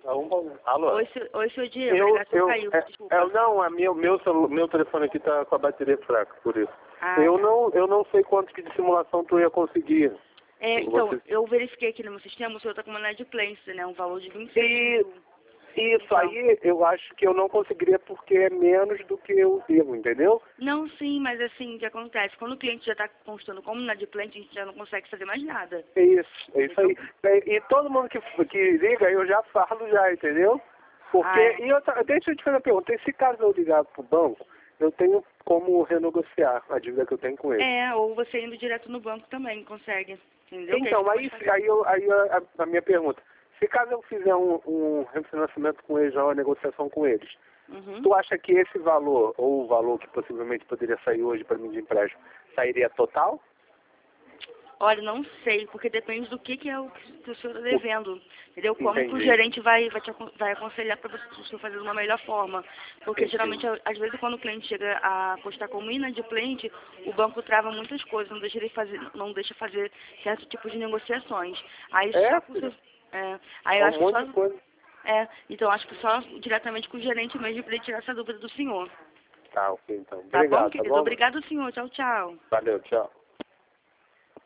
Alô? Oi, seu Diego, a ligação caiu, desculpa. Não, meu telefone aqui tá com a bateria fraca, por isso. Ah, Eu não sei quanto que de simulação tu ia conseguir. Então, eu verifiquei aqui no meu sistema, o senhor está com uma inadimplência, né? Um valor de 26 mil. Isso Então, aí eu acho que eu não conseguiria porque é menos do que eu devo, entendeu? Não, sim, mas assim, o que acontece? Quando o cliente já está constando como inadimplente, a gente já não consegue fazer mais nada. É isso aí. E todo mundo que liga, eu já falo já, entendeu? Porque, deixa eu te fazer uma pergunta, se caso eu ligar pro banco, eu tenho como renegociar a dívida que eu tenho com ele. Ou você indo direto no banco também consegue, entendeu? Então, aí a minha pergunta, se caso eu fizer um refinanciamento com eles, uma negociação com eles, tu acha que esse valor, ou o valor que possivelmente poderia sair hoje para mim de empréstimo, sairia total? Olha, não sei, porque depende do que é o que o senhor está devendo, entendeu? Como que o Entendi. gerente vai aconselhar para o senhor fazer de uma melhor forma. Porque geralmente, às vezes, quando o cliente chega a constar como inadimplente, o banco trava muitas coisas, não deixa fazer certo tipo de negociações. Aí aí eu acho que coisa. então acho que só diretamente com o gerente mesmo para ele tirar essa dúvida do senhor. Tá, ok, então. Tá Obrigado, bom, querido? tá bom? Obrigado, senhor. Tchau, tchau. Valeu, tchau.